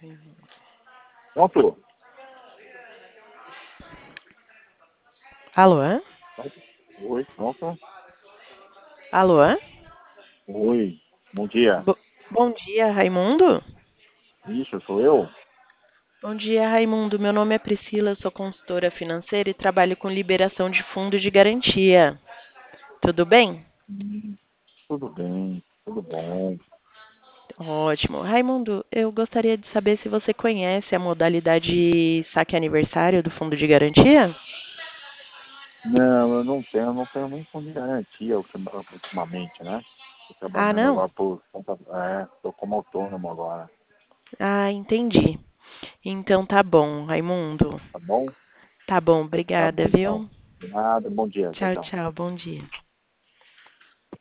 Pronto? Alô? Oi, pronto? Alô? Oi, bom dia. Bom dia, Raimundo? Isso, sou eu? Bom dia, Raimundo. Meu nome é Priscila, eu sou consultora financeira e trabalho com liberação de fundo de garantia. Tudo bem? Tudo bem, tudo bom. Ótimo. Raimundo, eu gostaria de saber se você conhece a modalidade saque aniversário do fundo de garantia? Não, eu não tenho nem fundo de garantia ultimamente, né? Estou Ah, trabalhando não? agora por conta, estou como autônomo agora, Ah, entendi. Então tá bom, Raimundo. tá bom? Tá bom, Tá obrigada, bom então. viu? De nada, bom dia, tchau, Tchau, tchau. tchau, bom dia.